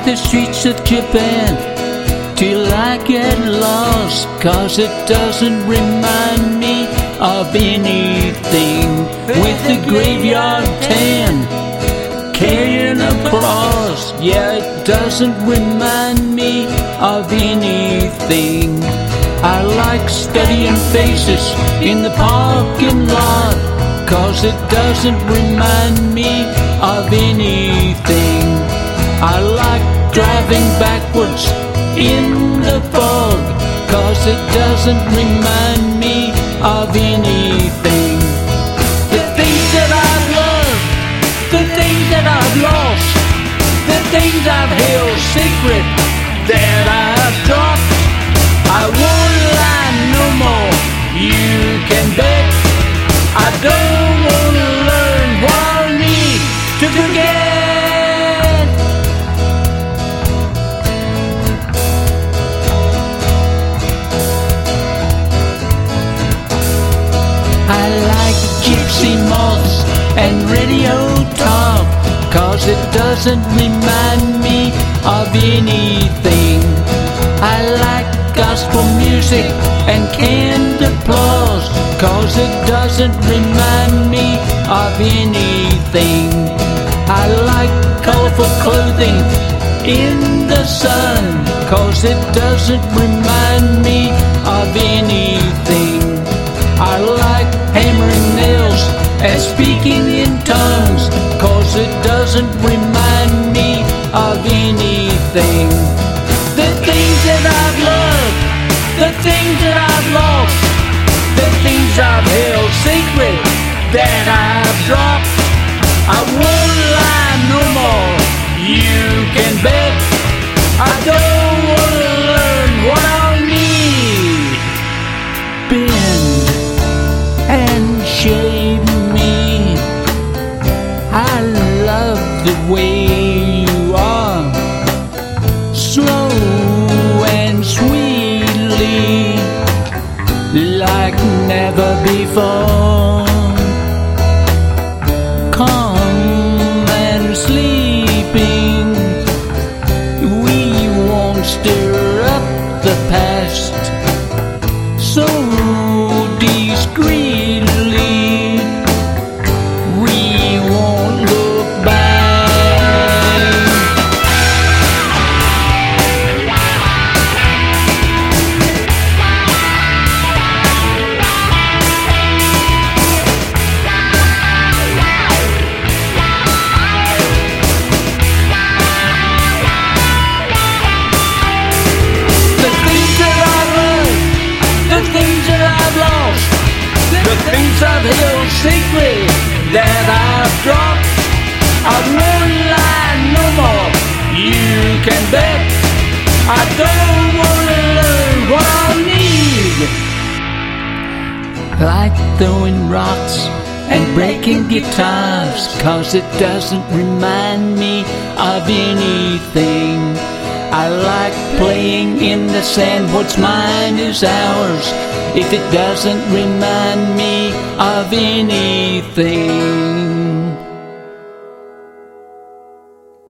the streets of Japan till I get lost, 'cause it doesn't remind me of anything. With the graveyard tan, carrying a cross, yeah, it doesn't remind me of anything. I like studying faces in the parking lot, 'cause it doesn't remind me of anything. I like driving backwards in the fog, 'cause it doesn't remind me of anything. The things that I've loved, the things that I've lost, the things I've held secret that I've dropped, I won't lie no more, you can bet. I don't want to learn what I need to forget. I like gypsy moths and radio talk, 'cause it doesn't remind me of anything. I like gospel music and canned applause, 'cause it doesn't remind me of anything. I like colorful clothing in the sun, 'cause it doesn't remind me of anything. I like hammering nails and speaking in tongues, 'cause it doesn't remind me of anything. The things that I've loved, the things that I've lost, the things I've held secret that I've dropped, I won't lie no more, you can bet. I don't want to learn what I'll need. Bend and shave me, I love the way you are, slow and sweetly, like never before. Calm and sleeping, we won't stir up the past. So discreetly, we won't look back. The things that I've learned, the things that I've lost, the things I've held secret that I've dropped, I won't lie no more, you can bet. I don't want to learn what I'll need. Like throwing rocks and breaking guitars, 'cause it doesn't remind me of anything. I like playing in the sand, what's mine is ours, if it doesn't remind me of anything.